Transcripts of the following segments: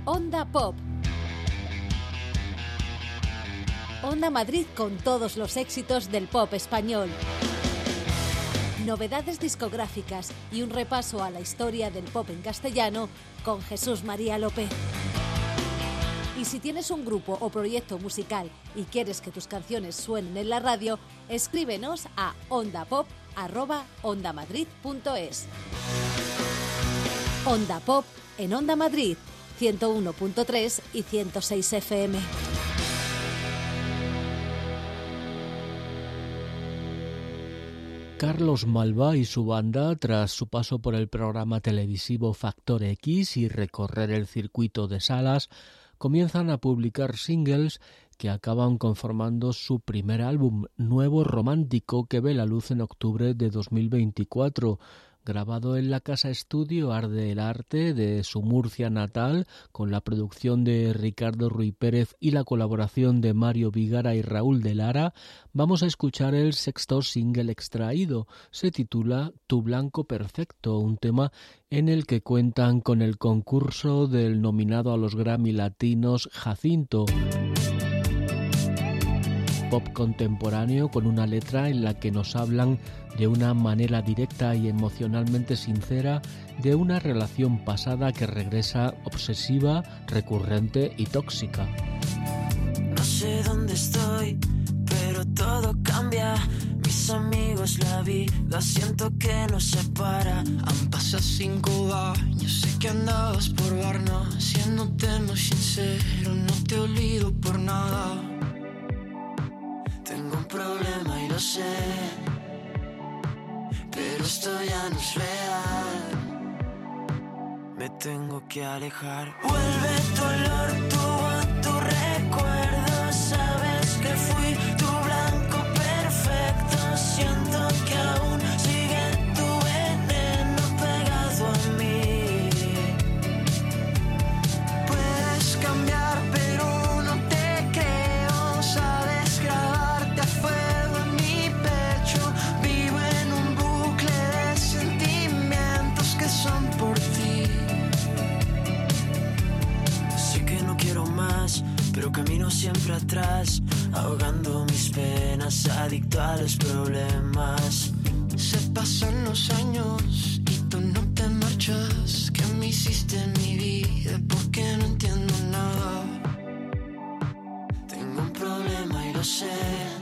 Onda Pop. Onda Madrid con todos los éxitos del pop español. Novedades discográficas y un repaso a la historia del pop en castellano con Jesús María López. Y si tienes un grupo o proyecto musical y quieres que tus canciones suenen en la radio, escríbenos a ondapop@ondamadrid.es. Onda Pop en Onda Madrid, 101.3 y 106 FM. Carlos Malva y su banda, tras su paso por el programa televisivo Factor X y recorrer el circuito de salas, comienzan a publicar singles que acaban conformando su primer álbum, Nuevo Romántico, que ve la luz en octubre de 2024. Grabado en la casa estudio Arde el Arte de su Murcia natal, con la producción de Ricardo Ruy Pérez y la colaboración de Mario Vigara y Raúl de Lara, vamos a escuchar el sexto single extraído. Se titula Tu Blanco Perfecto, un tema en el que cuentan con el concurso del nominado a los Grammy Latinos Jacinto. Pop contemporáneo con una letra en la que nos hablan de una manera directa y emocionalmente sincera de una relación pasada que regresa obsesiva, recurrente y tóxica. No sé dónde estoy, pero todo cambia. Mis amigos, la vida, siento que nos separa. Han pasado 5 años, sé que andabas por Varna. Siéndote muy sincero, no te olvido por nada. Tengo un problema y lo sé, pero esto ya no es real. Me tengo que alejar. Vuelve tu olor, tu voz, tu recuerdo. Sabes que fui tu blanco perfecto. Siento que aún sigue tu veneno pegado a mí. Puedes cambiar, pero no te creo. Sabes grabarte a fuego en mi pecho. Vivo en un bucle de sentimientos que son por ti. Sé que no quiero más, pero camino siempre atrás, ahogando mis penas, adicto a los problemas. Se pasan los años y tú no te marchas. ¿Qué me hiciste en mi vida? Porque no entiendo nada. Tengo un problema y lo sé,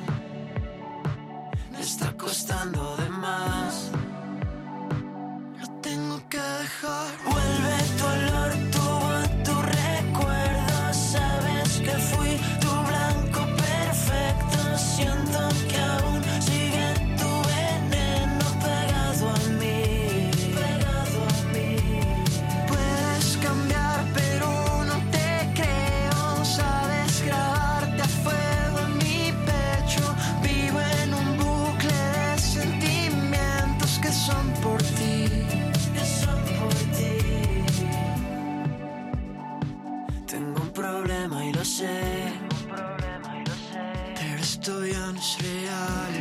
me está costando de más. Lo tengo que dejar. Vuelve tu olor, tu voz, tu recuerdo. Sabes que fui tu blanco perfecto. Siento que aún sigue tu veneno pegado a mí. Pegado a mí. Puedes cambiar, pero no te creo. Sabes grabarte a fuego en mi pecho. Vivo en un bucle de sentimientos que son por ti. Que son por ti. Tengo un problema y lo sé, pero esto ya no es real.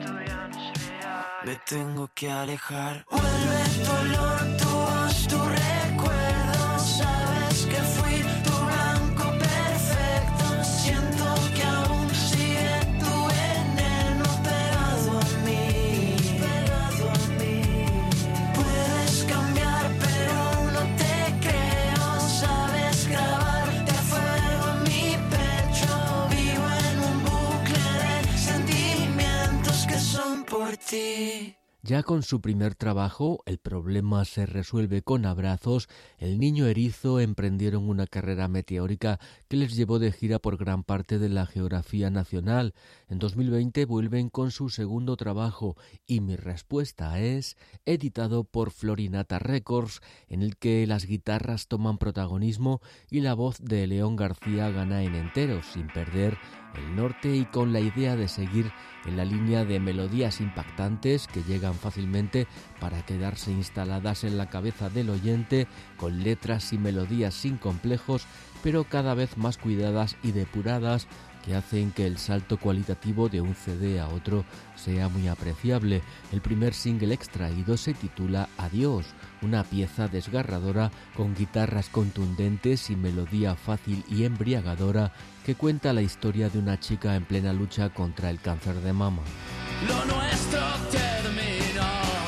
Me tengo que alejar. Vuelve tu olor, tu voz, tu recuerdo. Sabes que fui tu blanco perfecto. Siento que aún sigue tu veneno pegado a mí. Pegado a mí. Puedes cambiar, pero no te creo. Sabes grabarte a fuego en mi pecho. Vivo en un bucle de sentimientos que son por ti. Ya con su primer trabajo, El problema se resuelve con abrazos, el Niño Erizo emprendieron una carrera meteórica que les llevó de gira por gran parte de la geografía nacional. En 2020 vuelven con su segundo trabajo, Y mi respuesta es, editado por Florinata Records, en el que las guitarras toman protagonismo y la voz de León García gana en entero, sin perder el norte y con la idea de seguir en la línea de melodías impactantes que llegan fácilmente para quedarse instaladas en la cabeza del oyente, con letras y melodías sin complejos, pero cada vez más cuidadas y depuradas, que hacen que el salto cualitativo de un CD a otro sea muy apreciable. El primer single extraído se titula Adiós, una pieza desgarradora con guitarras contundentes y melodía fácil y embriagadora que cuenta la historia de una chica en plena lucha contra el cáncer de mama. Lo nuestro terminó.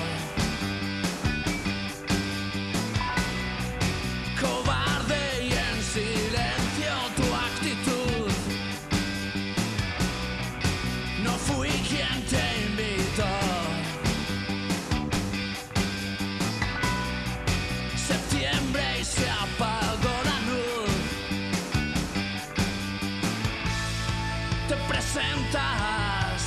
Cobarde y en silencio tu actitud. No fui quien te invitó. Septiembre y se apagó la luz. Te presentas.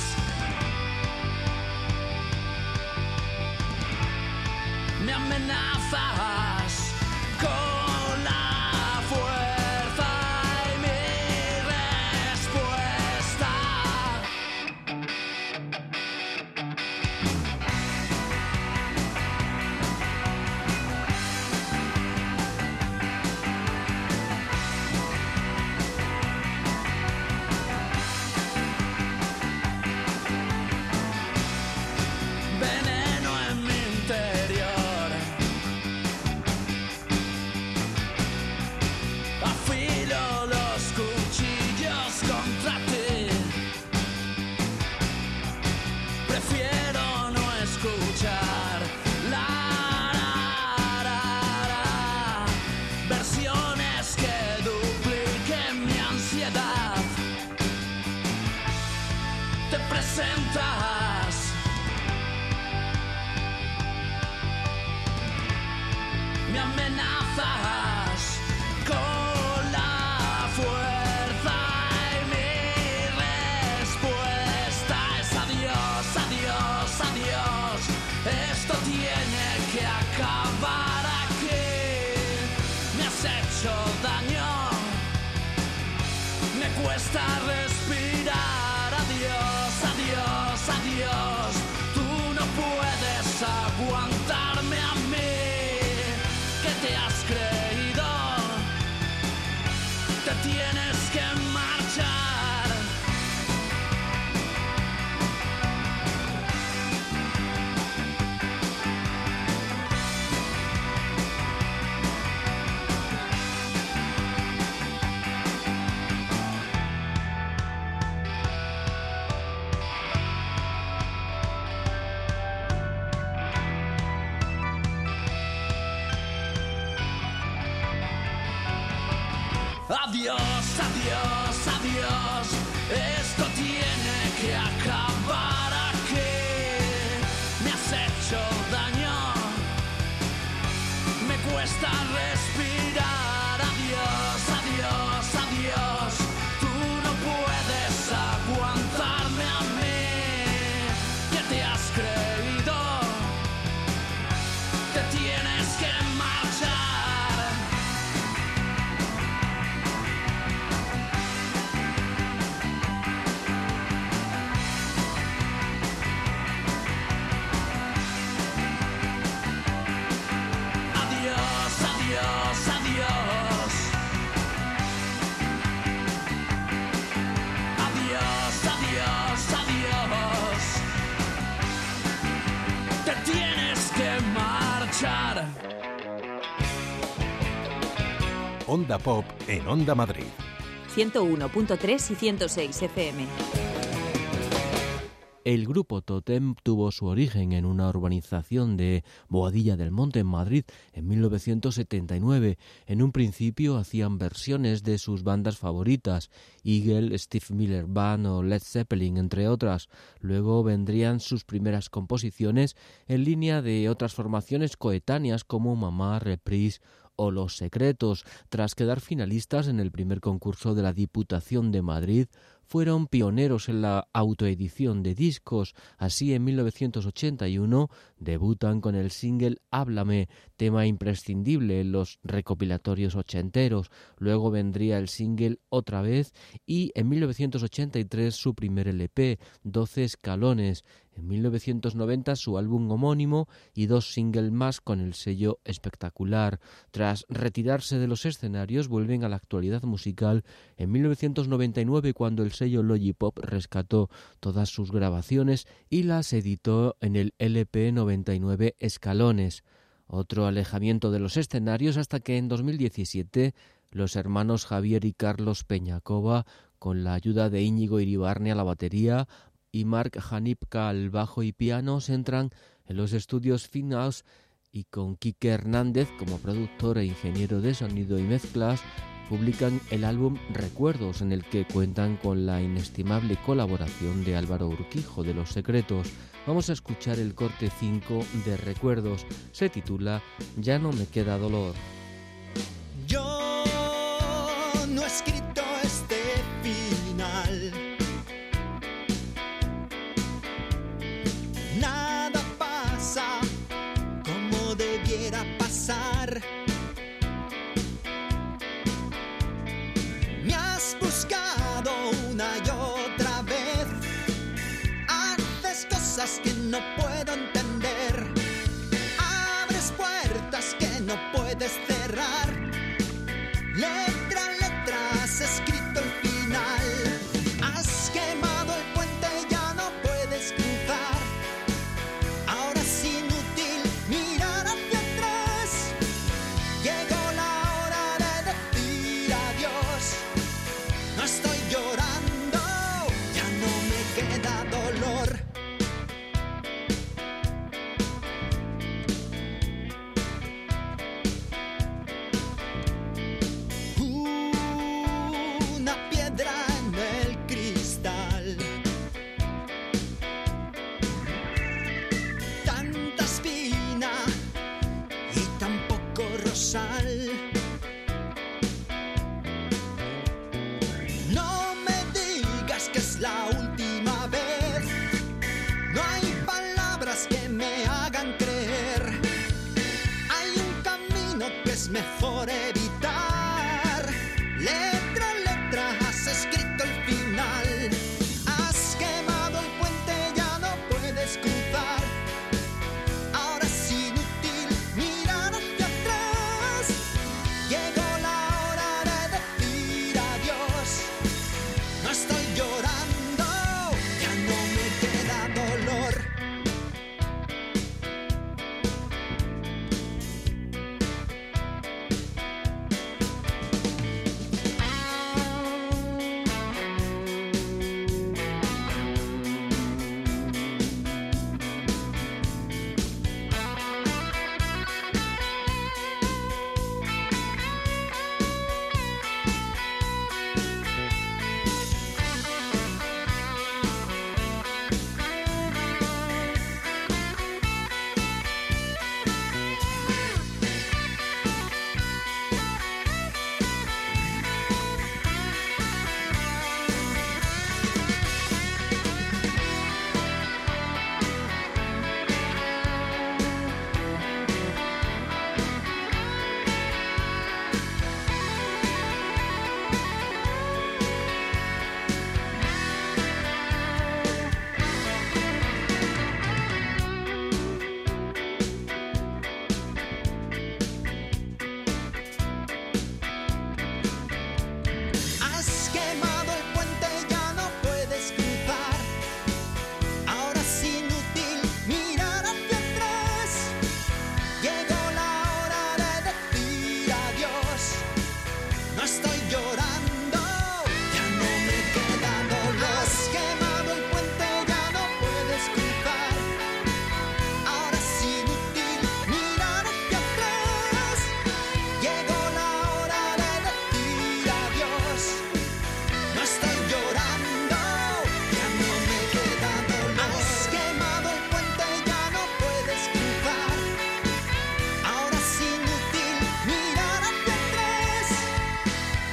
Me amenazas con la fuerza y mi respuesta. Veneno en mi interior. Afilo los cuchillos contra ti. Prefiero no escuchar versiones que dupliquen mi ansiedad. Te presentas. Me amenazas con la fuerza y mi respuesta es adiós, adiós, adiós. Esto tiene que acabar aquí. Me has hecho daño. Me cuesta respirar. Adiós, adiós, adiós. Tú no puedes aguantarme a mí. ¿Qué te has creído? Te tienes que marchar. Adiós, adiós, adiós. Esto tiene que acabar aquí. Me has hecho daño. Me cuesta respirar. Adiós, adiós, adiós. Tú no puedes aguantarme a mí. ¿Qué te has creído? Te tienes que marchar. Adiós, adiós, adiós. Adiós, adiós, adiós. Te tienes que marchar. Onda Pop en Onda Madrid. 101.3 y 106 FM. El grupo Totem tuvo su origen en una urbanización de Boadilla del Monte, en Madrid, en 1979. En un principio hacían versiones de sus bandas favoritas, Eagle, Steve Miller Band o Led Zeppelin, entre otras. Luego vendrían sus primeras composiciones en línea de otras formaciones coetáneas como Mamá, Reprise o Los Secretos. Tras quedar finalistas en el primer concurso de la Diputación de Madrid, fueron pioneros en la autoedición de discos. Así, en 1981 Debutan con el single Háblame, tema imprescindible en los recopilatorios ochenteros. Luego vendría el single Otra vez y en 1983 su primer LP, 12 escalones. En 1990 su álbum homónimo y 2 singles más con el sello Espectacular. Tras retirarse de los escenarios vuelven a la actualidad musical en 1999 cuando el sello Logipop rescató todas sus grabaciones y las editó en el LP 99 Escalones. Otro alejamiento de los escenarios hasta que en 2017 los hermanos Javier y Carlos Peñacova, con la ayuda de Íñigo Iribarne a la batería y Mark Hanipka al bajo y piano, se entran en los estudios Finhouse y con Quique Hernández como productor e ingeniero de sonido y mezclas publican el álbum Recuerdos, en el que cuentan con la inestimable colaboración de Álvaro Urquijo de Los Secretos. Vamos a escuchar el corte 5 de Recuerdos. Se titula Ya no me queda dolor. Yo no he escrito este final. Nada pasa como debiera pasar. Me has buscado una y otra vez. Haces cosas que no puedo entender. Abres puertas que no puedes cerrar. Letra a letra has escrito el final. Has quemado el puente, ya no puedes cruzar. Ahora es inútil mirar hacia atrás. Llegó la hora de decir adiós. No estoy llorando, ya no me queda dolor. Una piedra en el cristal. Tanta espina y tan poco rosal. No me digas que es la última vez. No hay palabras que me hagan creer. Hay un camino que es mejor evitar. Letra a letra has escrito el final. Has quemado el puente, ya no puedes cruzar. Ahora es inútil mirar hacia atrás. Llegó la hora de decir adiós. No estoy llorando, ya no me queda dolor. Has quemado el puente, ya no puedes cruzar. Ahora es inútil mirar hacia atrás. Llegó la hora de decir adiós. No estoy llorando, ya no me queda dolor. Has quemado el puente, ya no puedes cruzar. Ahora es inútil mirar hacia atrás. Llegó la hora de decir adiós. No estoy llorando, ya no me queda dolor. Has quemado el puente, ya no puedes cruzar. Ahora es inútil mirar hacia atrás.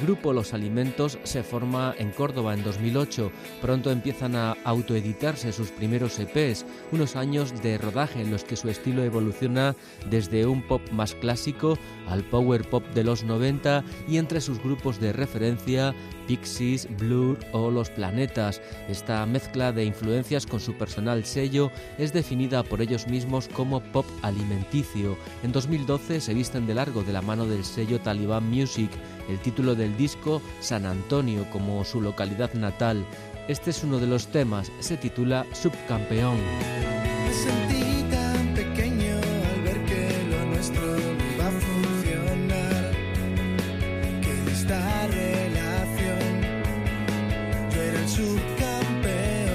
grupo Los Alimentos se forma en Córdoba en 2008. Pronto empiezan a autoeditarse sus primeros EPs, unos años de rodaje en los que su estilo evoluciona desde un pop más clásico al power pop de los 90 y entre sus grupos de referencia Pixies, Blur o Los Planetas. Esta mezcla de influencias con su personal sello es definida por ellos mismos como pop alimenticio. En 2012 se visten de largo de la mano del sello Taliban Music. El título del disco, San Antonio, como su localidad natal. Este es uno de los temas, se titula Subcampeón. Me sentí tan pequeño al ver que lo nuestro no iba a funcionar, que en esta relación yo era el subcampeón,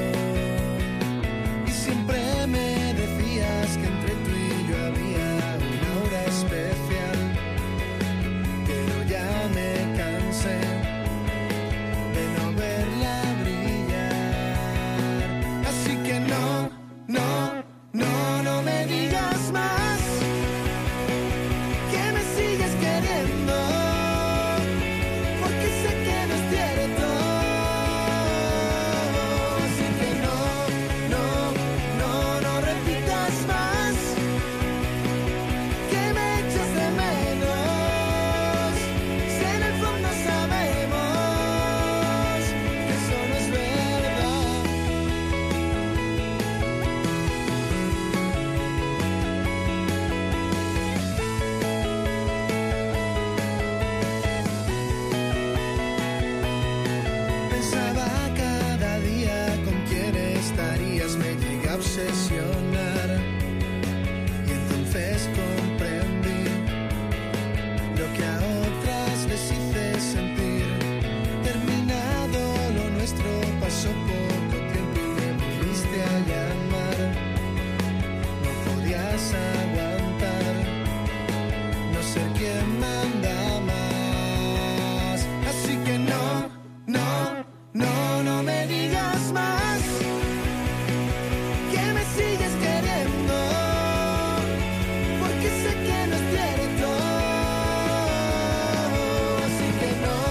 y siempre me decías que entre tú y yo había una hora especial, pero ya me cansé de no verla brillar, así que no me digas más que me sigues queriendo, porque sé que no es cierto, así que no repitas más que me echas de menos, si en el fondo sabemos que eso no es verdad. Pensaba cada día con quién estarías, me llegué a obsesionar, y entonces comprendí lo que a otras les hice sentir. Terminado lo nuestro, pasó poco tiempo y me volviste a llamar. No podías aguantar no ser quien manda más, así que no me digas más que me sigues queriendo, porque sé que no es cierto, así que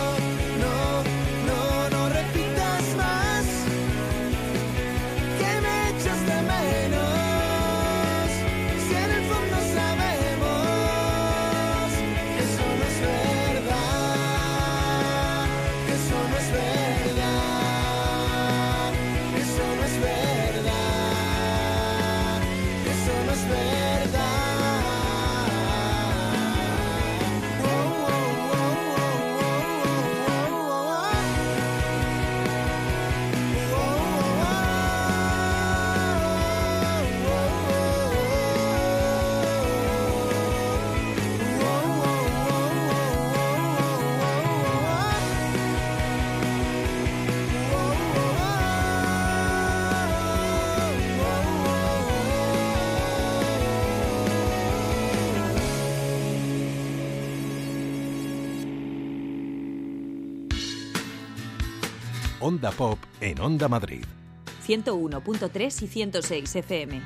no repitas más que me echas de menos, si en el fondo sabemos que eso no es verdad, que eso no es verdad, que eso no es verdad, que eso no es verdad. Onda Pop en Onda Madrid. 101.3 y 106 FM.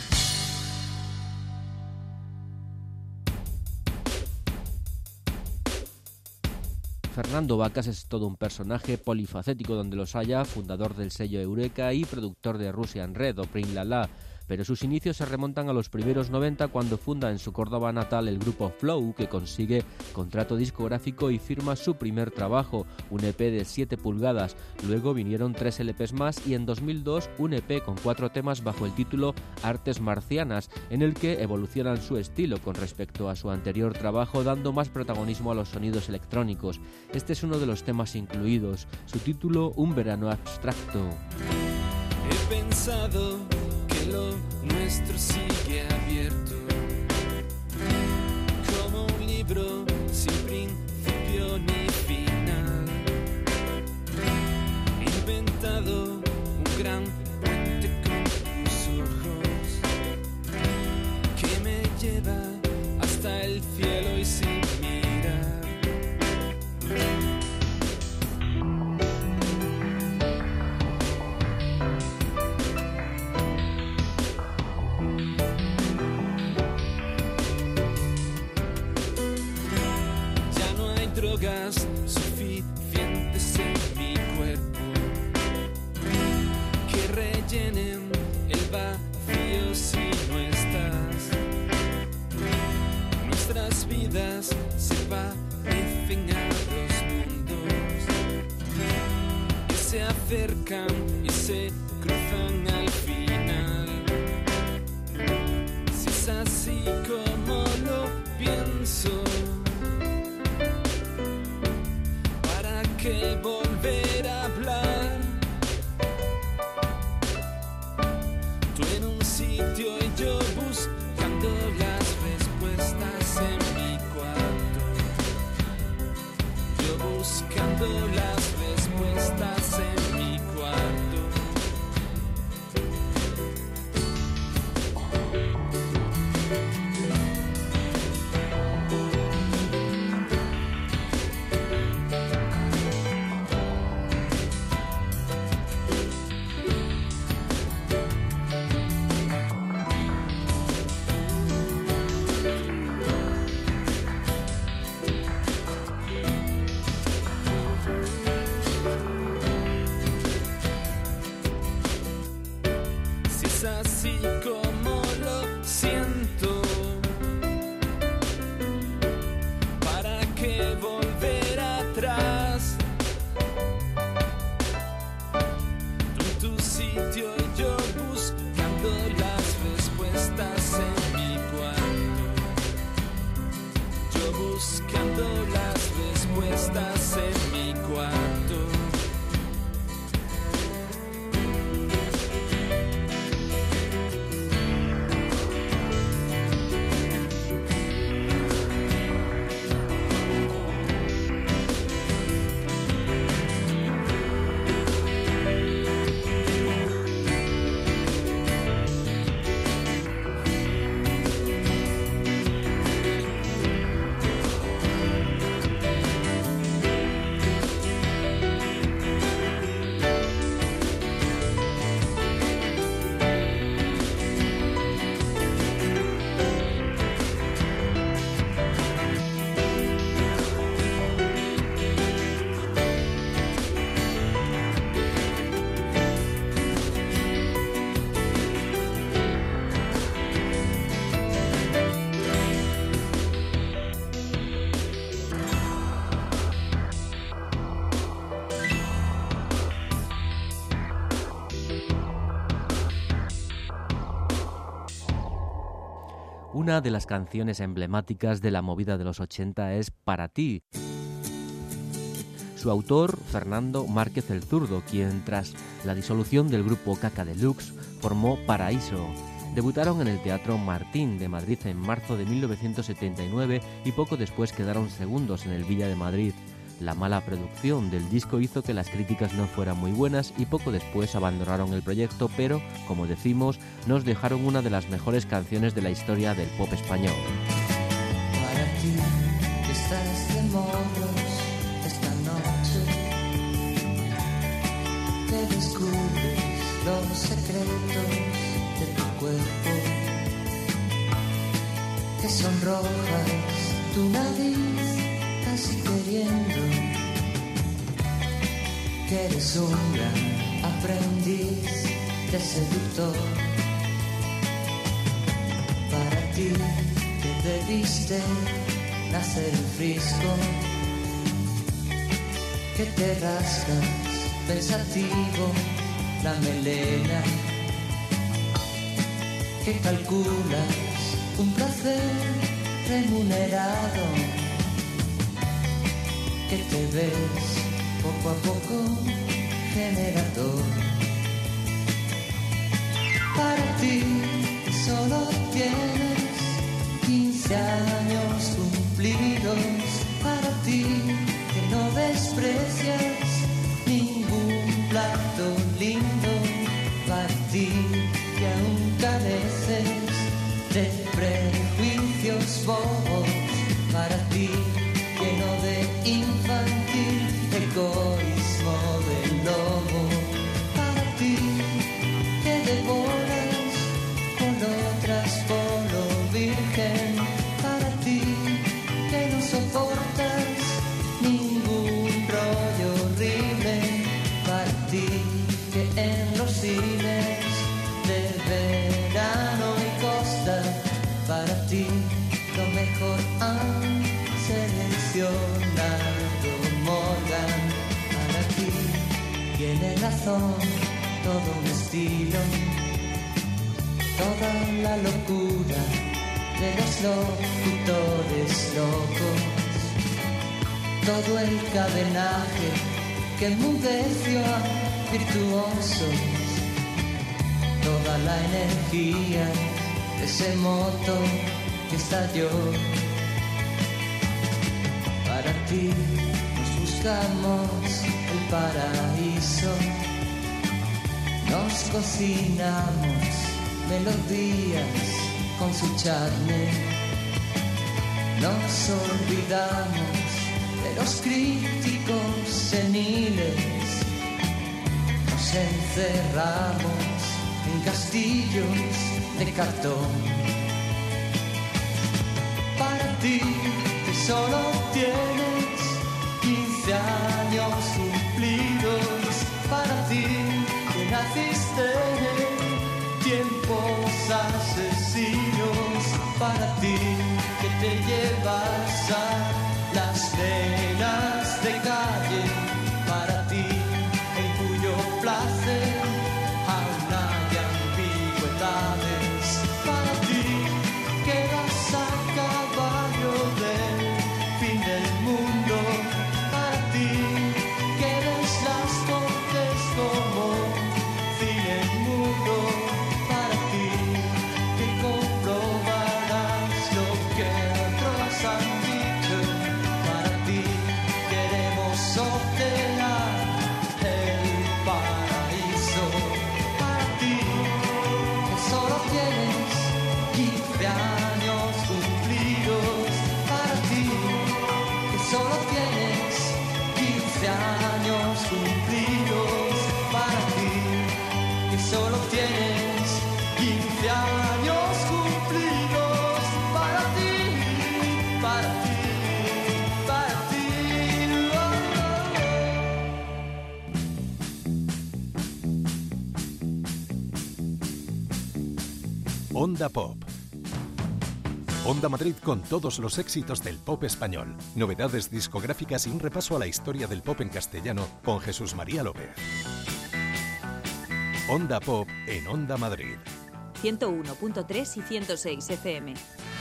Fernando Vacas es todo un personaje polifacético donde los haya, fundador del sello Eureka y productor de Russian Red o Prin La La. Pero sus inicios se remontan a los primeros 90 cuando funda en su Córdoba natal el grupo Flow, que consigue contrato discográfico y firma su primer trabajo, un EP de 7 pulgadas. Luego vinieron 3 LPs más y en 2002 un EP con 4 temas bajo el título Artes Marcianas, en el que evolucionan su estilo con respecto a su anterior trabajo, dando más protagonismo a los sonidos electrónicos. Este es uno de los temas incluidos, su título Un verano abstracto. He pensado que lo nuestro sigue abierto, como un libro sin principio ni final. He inventado un gran puente con tus ojos que me lleva hasta el cielo y sin mirar. drogas se acercan y se cruzan al final. Si es así como lo pienso, ¿para qué volver a hablar? Tú en un sitio y yo buscando las respuestas en mi cuarto. Yo buscando las respuestas en mi cuarto. Así como lo siento, ¿para qué volver atrás? Tú en tu sitio y yo buscando las respuestas en mi cuarto. Yo buscando las respuestas en mi cuarto. Una de las canciones emblemáticas de la movida de los 80 es Para ti. Su autor, Fernando Márquez el Zurdo, quien tras la disolución del grupo Caca Deluxe formó Paraíso. Debutaron en el Teatro Martín de Madrid en marzo de 1979 y poco después quedaron segundos en el Villa de Madrid. La mala producción del disco hizo que las críticas no fueran muy buenas y poco después abandonaron el proyecto, pero, como decimos, nos dejaron una de las mejores canciones de la historia del pop español. Para ti, que estás de moros esta noche, te descubres los secretos de tu cuerpo, que sonrojas tu nariz casi queriendo, que eres un gran aprendiz de seductor. Para ti que debiste nacer en Frisco, que te rascas pensativo la melena, que calculas un placer remunerado, que te ves poco a poco generador. Para ti que solo tienes 15 años cumplidos, para ti que no desprecias ningún plato lindo, para ti que aún careces de prejuicios bobos, para ti lleno de infantil egoísmo del lobo, para ti que devoras con otras por lo virgen, para ti que no soportas ningún rollo horrible, para ti que en los cines Tiene razón, todo un estilo, toda la locura de los locutores locos, todo el cadenaje que enmudeció a virtuosos, toda la energía de ese motor que estalló. Para ti nos buscamos el paraíso, nos cocinamos melodías con su charne, nos olvidamos de los críticos seniles, nos encerramos en castillos de cartón. Para ti que solo tienes 15 años cumplidos, para ti que naciste en tiempos asesinos, para ti que te llevas a las cenas de calle, para ti en cuyo placer aún hay ambigüedades, para ti que vas a caballo del fin del mundo, para ti que ves las cortes como cine mudo, para ti que comprobarás lo que otros han dicho, para ti queremos sortear el paraíso, para ti que solo tienes 15 años cumplidos, para ti que solo tienes 15 años cumplidos, para ti que solo tienes 15 años cumplidos, para ti, para ti, para ti. Onda Pop. Onda Madrid con todos los éxitos del pop español, novedades discográficas y un repaso a la historia del pop en castellano con Jesús María López. Onda Pop en Onda Madrid. 101.3 y 106 FM.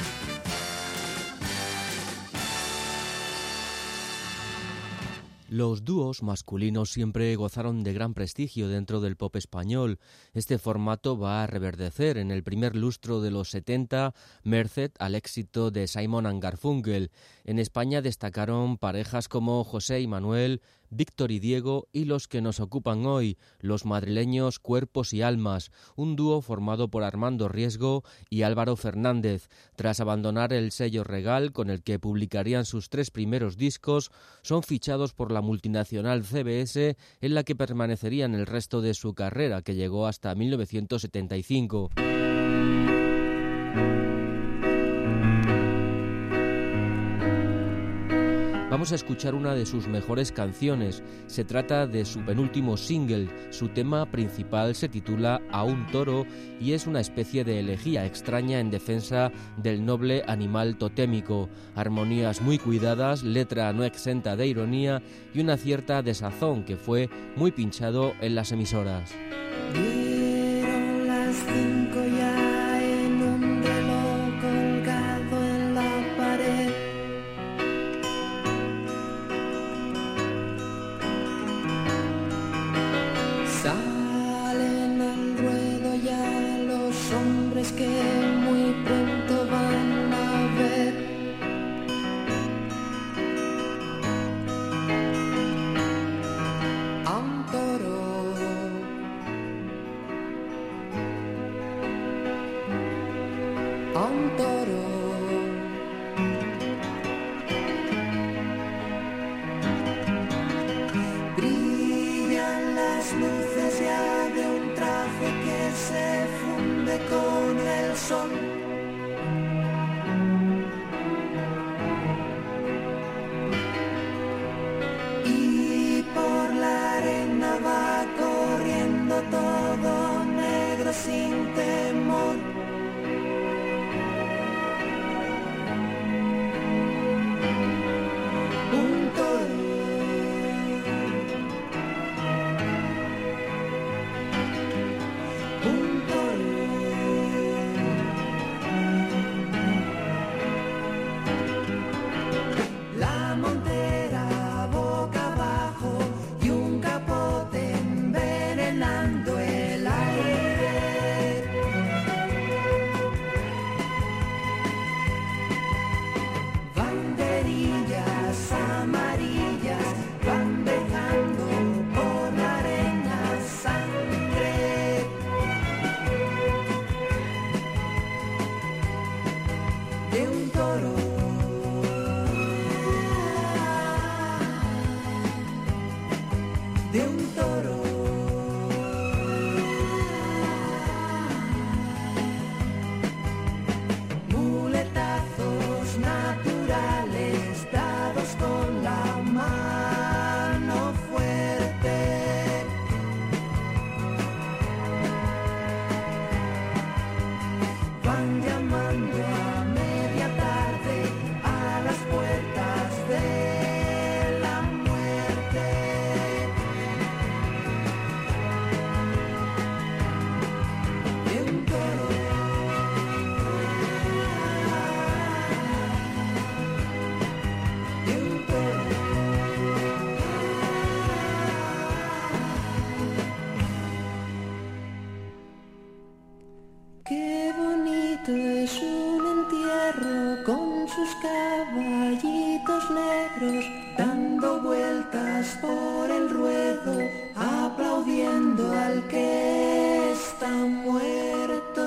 Los dúos masculinos siempre gozaron de gran prestigio dentro del pop español. Este formato va a reverdecer en el primer lustro de los 70, merced al éxito de Simon & Garfunkel. En España destacaron parejas como José y Manuel, Víctor y Diego y los que nos ocupan hoy, los madrileños Cuerpos y Almas, un dúo formado por Armando Riesgo y Álvaro Fernández. Tras abandonar el sello Regal, con el que publicarían sus 3 primeros discos, son fichados por la multinacional CBS, en la que permanecerían el resto de su carrera, que llegó hasta 1975. Vamos a escuchar una de sus mejores canciones. Se trata de su penúltimo single. Su tema principal se titula A un toro y es una especie de elegía extraña en defensa del noble animal totémico. Armonías muy cuidadas, letra no exenta de ironía y una cierta desazón que fue muy pinchado en las emisoras. Dieron las 5 ya en un reloj colgado en la pared. Salen al ruedo ya los hombres que muy pronto van a ver. A un toro, a un toro. Brillan las luces ya de un traje que se funde con el sol. Y por la arena va corriendo todo negro sin temor. Un toro, llenando el aire. Banderillas amarillas van dejando por la arena sangre. De un toro. De un toro. Muletazos naturales dados con la mano fuerte. Van llamando a media tarde a las puertas de la muerte. De un toro. De un toro. Qué bonito es un entierro con sus caballitos negros dando vueltas por el ruedo, aplaudiendo al que está muerto.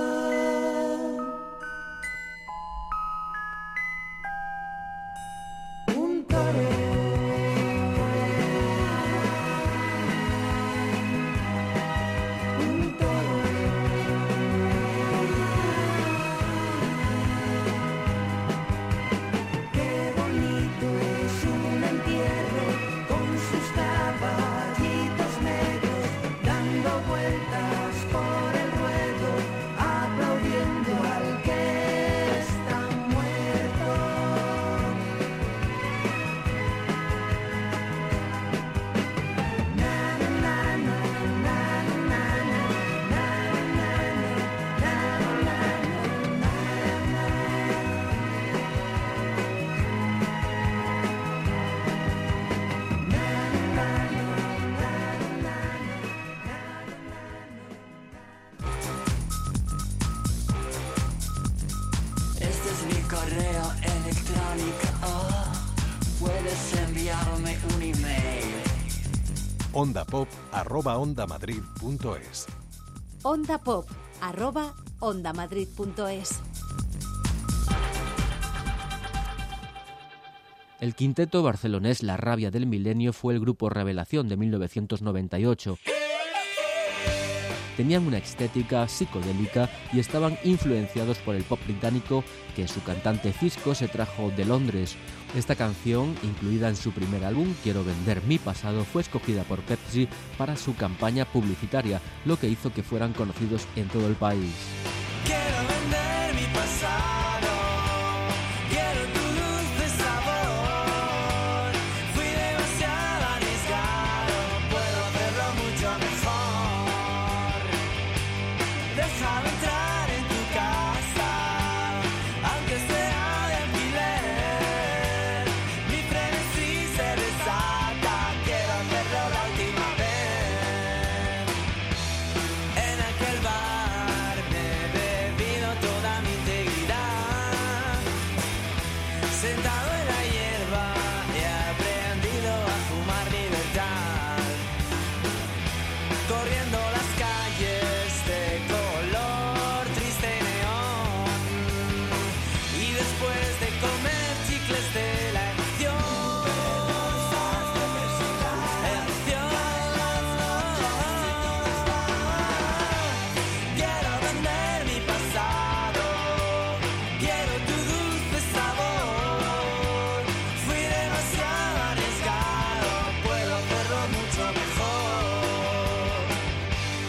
Un toro. Un toro. Qué bonito es un entierro con sus caballitos negros dando vueltas por el ruedo, aplaudiendo al que está muerto. Na na na na na na na Este es mi correo electrónico. Puedes enviarme un email. ondapop@ondamadrid.es. ondapop@ondamadrid.es. El quinteto barcelonés La Rabia del Milenio fue el grupo revelación de 1998. Tenían una estética psicodélica y estaban influenciados por el pop británico que su cantante Cisco se trajo de Londres. Esta canción, incluida en su primer álbum, Quiero vender mi pasado, fue escogida por Pepsi para su campaña publicitaria, lo que hizo que fueran conocidos en todo el país. Quiero vender mi pasado. Quiero tu dulce sabor. Fui demasiado arriesgado. Puedo hacerlo mucho mejor. Déjame entrar en tu casa, aunque sea de alquiler. Mi frenesí se desata. Quiero hacerlo la última vez. En aquel bar me he bebido toda mi integridad. Sentado en la hierba he aprendido a fumar libertad. Corriendo las calles de color triste y neón. Y después de comer chicles de la emoción. Quiero vender mi pasado. Quiero tu dulce sabor. Fui demasiado arriesgado. Puedo hacerlo mucho mejor.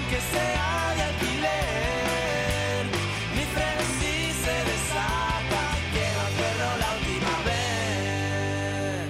aunque sea de alquiler. Mi frenesí se desata, quiero hacerlo la última vez.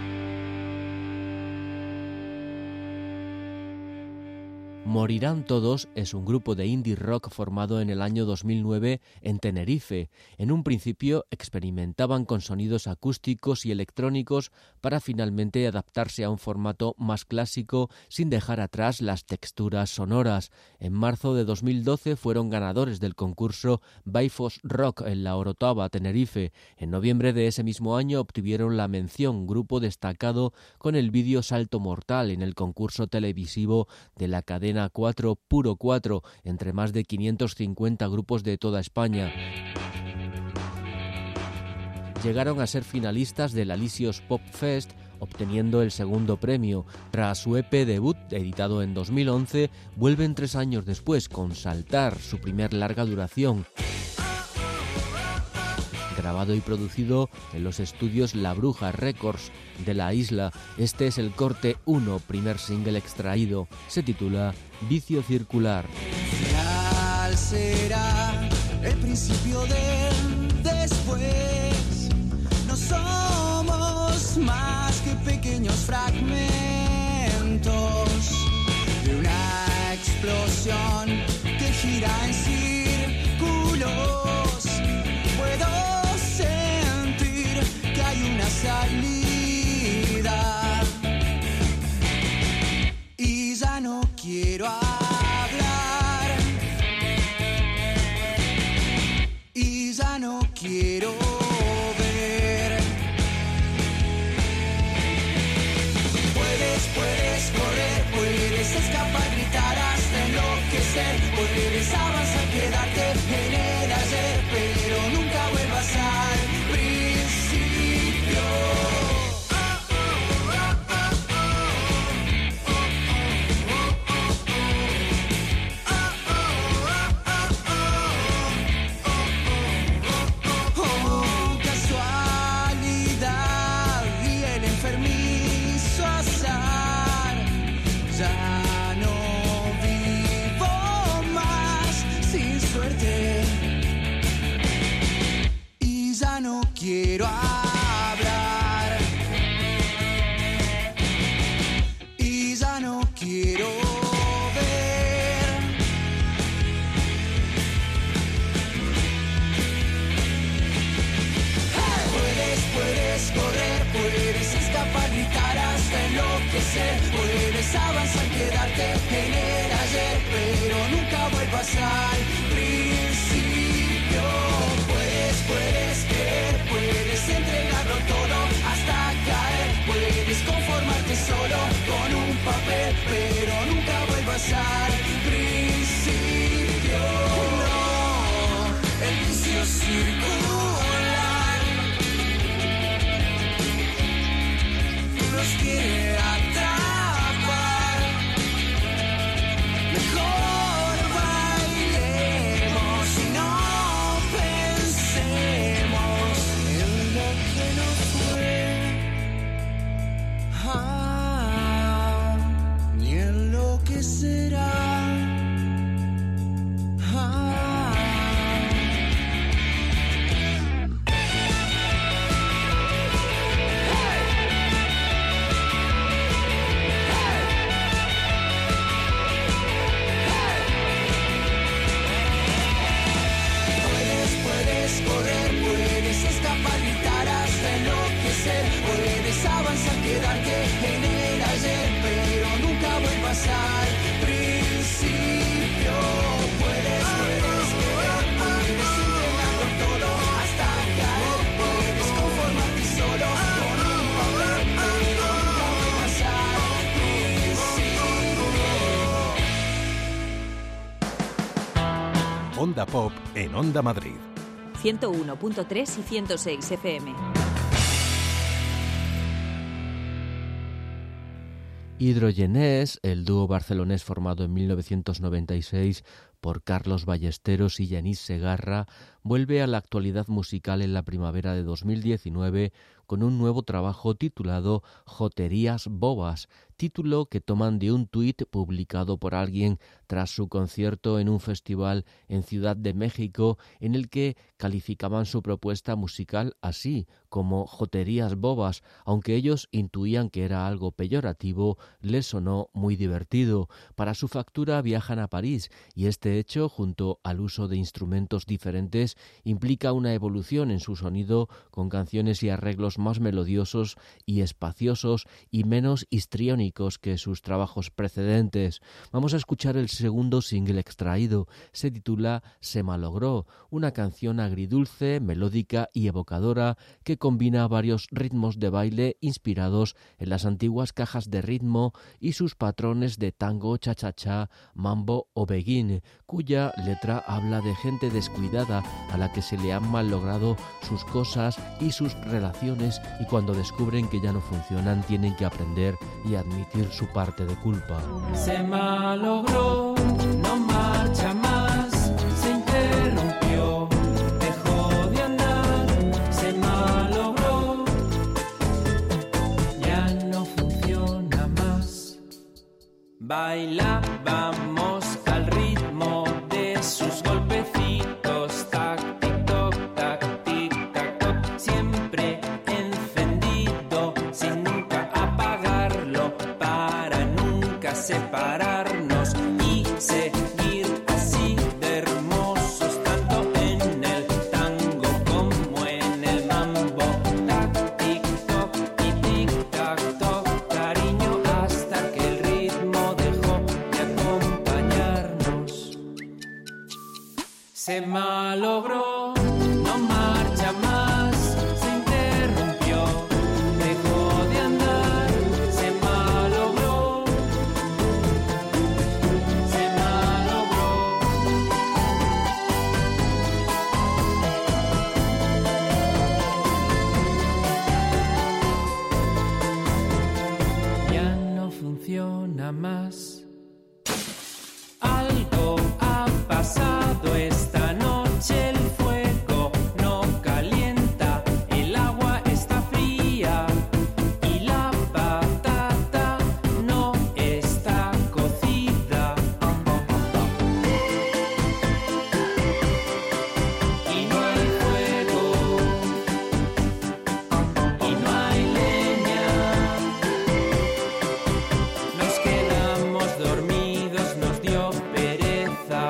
Morirán Todos es un grupo de indie rock formado en el año 2009 en Tenerife. En un principio experimentaban con sonidos acústicos y electrónicos para finalmente adaptarse a un formato más clásico sin dejar atrás las texturas sonoras. En marzo de 2012 fueron ganadores del concurso Baifos Rock en la Orotava, Tenerife. En noviembre de ese mismo año obtuvieron la mención Grupo Destacado con el vídeo Salto Mortal en el concurso televisivo de la cadena 4 Puro 4 entre más de 550 grupos de toda España. Llegaron a ser finalistas del Alisios Pop Fest, obteniendo el segundo premio. Tras su EP debut, editado en 2011, vuelven 3 años después con Saltar, su primer larga duración, grabado y producido en los estudios La Bruja Records de la isla. Este es el corte 1, primer single extraído. Se titula Vicio Circular. Final será el principio del después. No somos más que pequeños fragmentos de una explosión que gira en círculos. Puedo sentir que hay una salida y ya no quiero hablar y ya no quiero ver. Puedes correr, puedes escapar, gritar hasta enloquecer, puedes avanzar, quedarte en el ayer, pero nunca vuelvas al principio. Casualidad y el enfermizo azar. Ya no vivo más sin suerte y ya no quiero hablar y ya no quiero ver. Puedes correr, puedes escapar, gritar hasta enloquecer, puedes avanzar, quedarte en el ayer, pero nunca vuelvas al principio. Puedes creer, puedes entregarlo todo hasta caer, puedes conformarte solo con un papel, pero nunca vuelvas al principio. No, el vicio circular nos quiere atrapar. Mejor bailemos y no pensemos en lo que no fue, ni en lo que será. Puedes correr, puedes escapar, gritar hasta enloquecer, puedes avanzar, quedarte en el ayer, pero nunca vuelvas al principio. Puedes creer, puedes entregarlo todo hasta caer, puedes conformarte solo con un papel, pero nunca vuelvas al principio. Onda Pop en Onda Madrid. 101.3 y 106 FM. Hidrogenés, el dúo barcelonés formado en 1996 por Carlos Ballesteros y Yanis Segarra, vuelve a la actualidad musical en la primavera de 2019 con un nuevo trabajo titulado Joterías Bobas, título que toman de un tuit publicado por alguien tras su concierto en un festival en Ciudad de México, en el que calificaban su propuesta musical así, como Joterías Bobas. Aunque ellos intuían que era algo peyorativo, les sonó muy divertido. Para su factura viajan a París y este hecho, junto al uso de instrumentos diferentes, implica una evolución en su sonido, con canciones y arreglos más melodiosos y espaciosos y menos histriónicos que sus trabajos precedentes. Vamos a escuchar el segundo single extraído. Se titula Se malogró, una canción agridulce, melódica y evocadora que combina varios ritmos de baile inspirados en las antiguas cajas de ritmo y sus patrones de tango, cha-cha-cha, mambo o beguín, cuya letra habla de gente descuidada a la que se le han malogrado sus cosas y sus relaciones, y cuando descubren que ya no funcionan tienen que aprender y admitir su parte de culpa. Se malogró, no marcha más, se interrumpió, dejó de andar, se malogró, ya no funciona más. Bailábamos al ritmo de sus golpecitos, tac, tic, toc, tac, tic, tac, toc, siempre encendido, sin nunca apagarlo, para nunca separarnos y seguir así de hermosos, tanto en el tango como en el mambo. Tac, tic, toc y tic, tac, toc, cariño, hasta que el ritmo dejó de acompañarnos. Se malogró, no marcha más, se interrumpió, dejó de andar, se malogró, se malogró. Ya no funciona más. Algo ha pasado esta noche, el fuego no calienta, el agua está fría y la patata no está cocida. Y no hay fuego, y no hay leña, nos quedamos dormidos, nos dio pereza.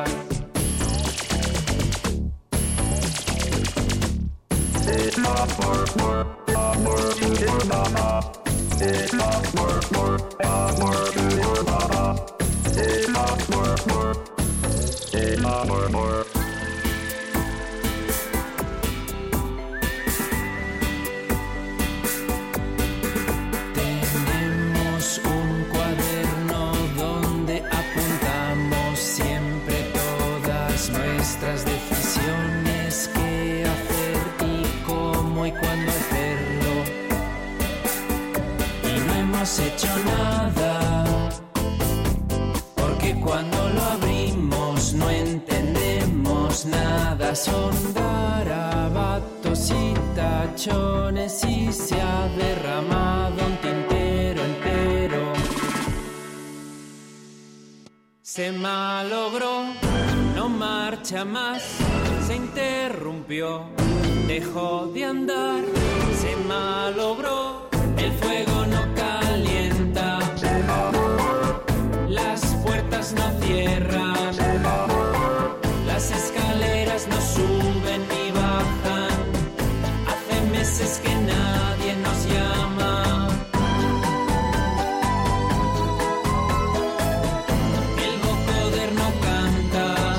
Tenemos un cuaderno donde apuntamos siempre todas nuestras decisiones, qué hacer y cómo y cuándo hacerlo. Y no hemos hecho nada, porque cuando lo abrimos no entendemos nada. Son garabatos y tachones y se ha derramado un tintero entero. Se malogró, no marcha más, se interrumpió, dejó de andar, se malogró, el fuego no calienta, las puertas no cierran, las escaleras no suben ni bajan, hace meses que nadie nos llama. El vocoder no canta,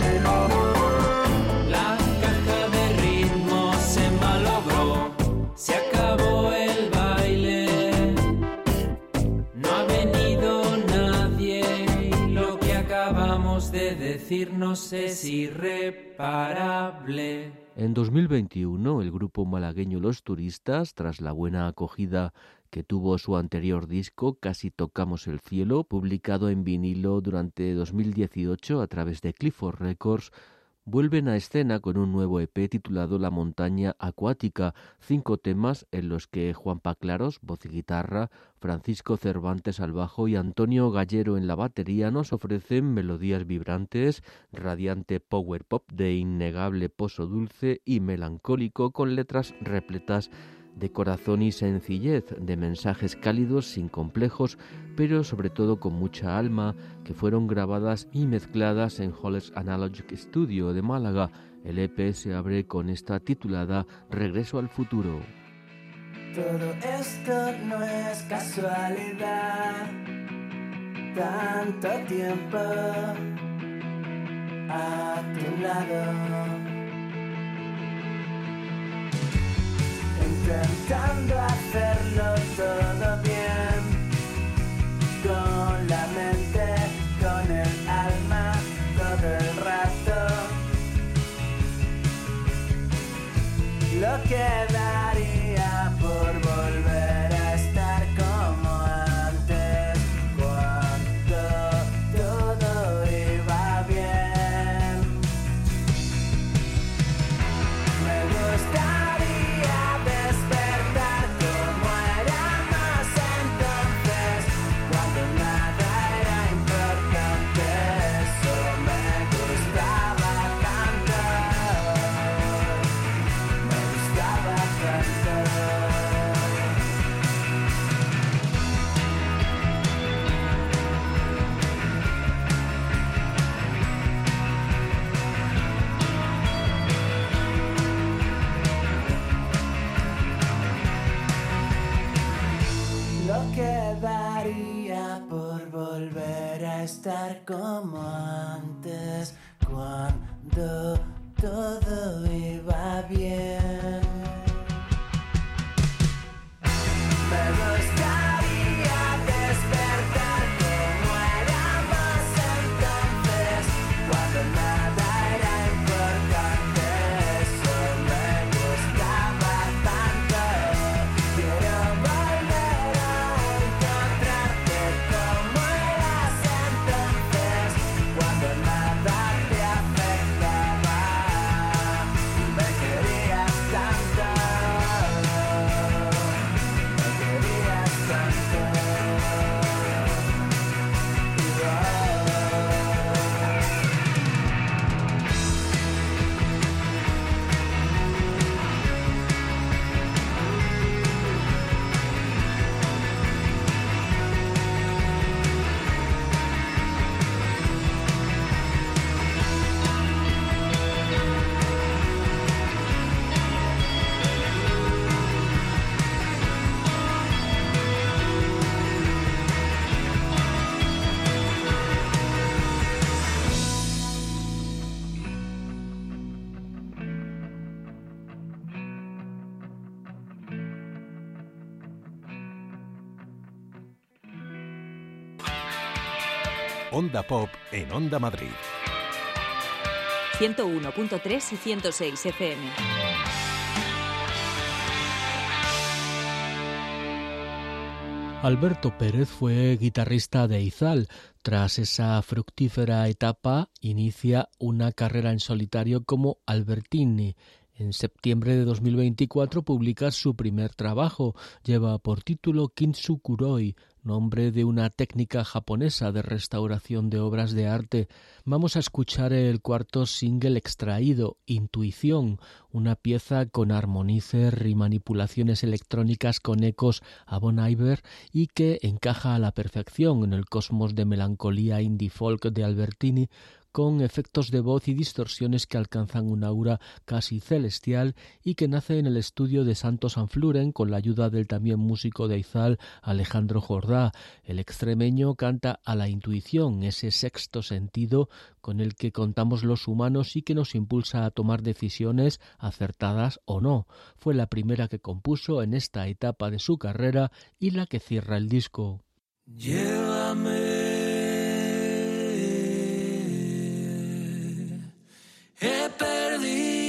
la caja de ritmo se malogró, se acabó el baile, no ha venido nadie y lo que acabamos de decir nos es irreparable. En 2021, el grupo malagueño Los Turistas, tras la buena acogida que tuvo su anterior disco, Casi tocamos el cielo, publicado en vinilo durante 2018 a través de Clifford Records, vuelven a escena con un nuevo EP titulado La montaña acuática, 5 temas en los que Juanpa Claros, voz y guitarra, Francisco Cervantes al bajo y Antonio Gallero en la batería nos ofrecen melodías vibrantes, radiante power pop de innegable pozo dulce y melancólico con letras repletas de corazón y sencillez, de mensajes cálidos sin complejos, pero sobre todo con mucha alma, que fueron grabadas y mezcladas en Hollis Analogic Studio de Málaga. El EP se abre con esta titulada Regreso al futuro. Todo esto no es casualidad, tanto tiempo a tu lado. Intentando hacerlo todo bien, con la mente, con el alma, todo el rato. Lo que daría por volver a estar como antes, cuando todo iba bien. Me gustaría despertar como éramos entonces, cuando nada era importante. Eso me gustaba tanto, me gustaba tanto. Lo que daría por volver a estar como antes, cuando todo iba bien. Me gustaría despertar como éramos entonces, cuando nada era importante. Eso me gustaba tanto. Quiero volver a encontrarte como eras entonces, cuando nada te afectaba y me querías tanto. Me querías tanto. Onda Pop en Onda Madrid. 101.3 y 106 FM. Alberto Pérez fue guitarrista de Izal. Tras esa fructífera etapa, inicia una carrera en solitario como Albertini. En septiembre de 2024 publica su primer trabajo. Lleva por título Kintsukuroi, nombre de una técnica japonesa de restauración de obras de arte. Vamos a escuchar el cuarto single extraído, Intuición, una pieza con armonicer y manipulaciones electrónicas con ecos a Bon Iver y que encaja a la perfección en el cosmos de melancolía indie folk de Albertini, con efectos de voz y distorsiones que alcanzan un aura casi celestial y que nace en el estudio de Santo Sanfluren con la ayuda del también músico de Izal, Alejandro Jordá. El extremeño canta a la intuición, ese sexto sentido con el que contamos los humanos y que nos impulsa a tomar decisiones acertadas o no. Fue la primera que compuso en esta etapa de su carrera y la que cierra el disco. Llévame. He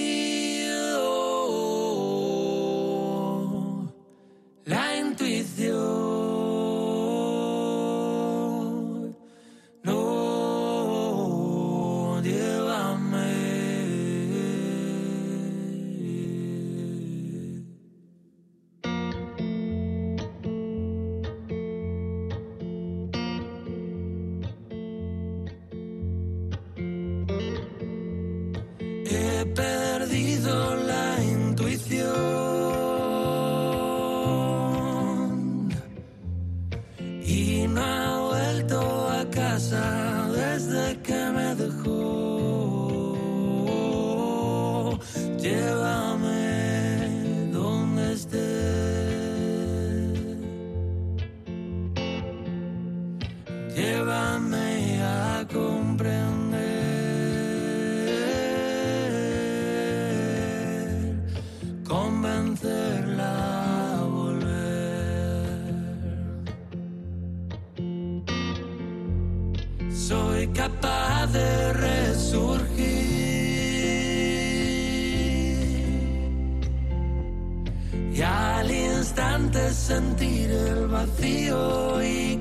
perdido la intuición. perdido la intuición y no ha vuelto a casa desde que me dejó. Llévame donde estés, llévame a comprender, convencerla a volver. Soy capaz de resurgir y al instante sentir el vacío y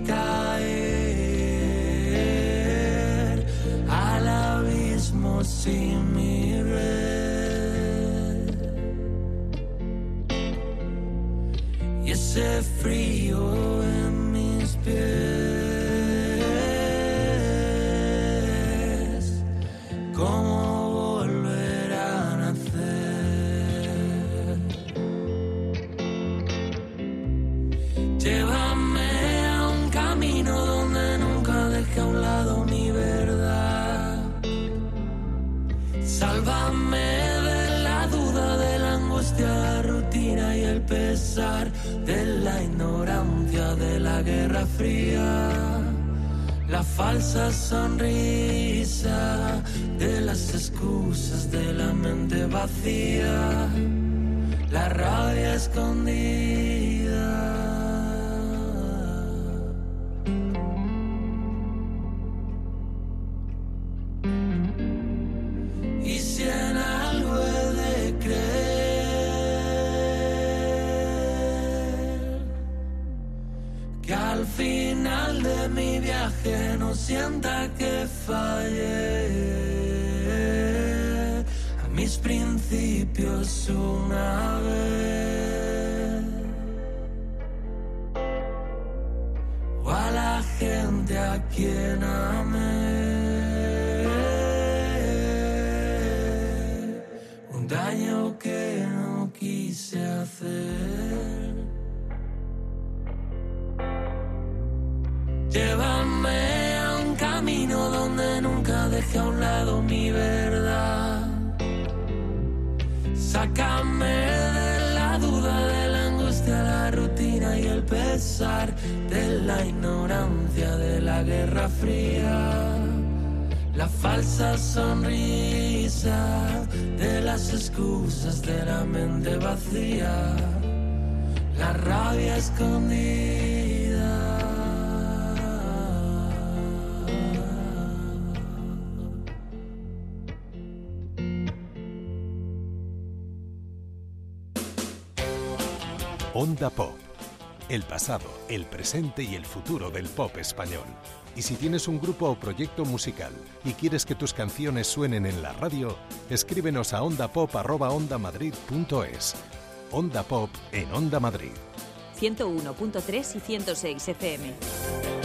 caer al abismo sin mi red. Y ese frío en mis pies, cómo volver a nacer. Llévame a un camino donde nunca deje a un lado mi verdad. Sálvame de la duda, de la angustia, la rutina y el pesar, de la ignorancia, de la guerra fría, la falsa sonrisa, de las excusas, de la mente vacía, la rabia escondida. Y si en algo he de creer, que al final de mi viaje no sienta que fallé a mis principios una vez, o a la gente a quien amé. Un daño que no quise hacer. Llévame a un camino donde nunca deje a un lado mi verdad. Sácame de la duda, de la angustia, la rutina y el pesar, de la ignorancia, de la guerra fría, la falsa sonrisa, de las excusas, de la mente vacía, la rabia escondida. Onda Pop. El pasado, el presente y el futuro del pop español. Y si tienes un grupo o proyecto musical y quieres que tus canciones suenen en la radio, escríbenos a ondapop@ondamadrid.es. Onda Pop en Onda Madrid. 101.3 y 106 FM.